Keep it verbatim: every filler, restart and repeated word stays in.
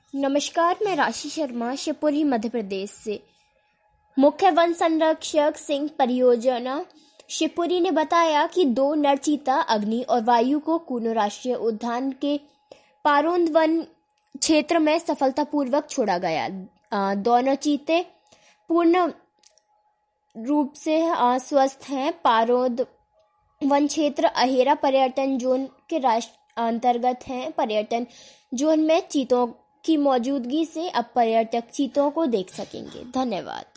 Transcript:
नमस्कार, मैं राशि शर्मा शिवपुरी मध्य प्रदेश से। मुख्य वन संरक्षक सिंह परियोजना शिवपुरी ने बताया कि दो नर चीता अग्नि और वायु को कूनो राष्ट्रीय उद्यान के पारोंद वन क्षेत्र में सफलतापूर्वक छोड़ा गया। दोनों चीते पूर्ण रूप से स्वस्थ हैं। पारोंद वन क्षेत्र अहेरा पर्यटन जोन के राष्ट्र अंतर्गत है। पर्यटन जोन में चीतों की मौजूदगी से अब पर्यटक चीतों को देख सकेंगे। धन्यवाद।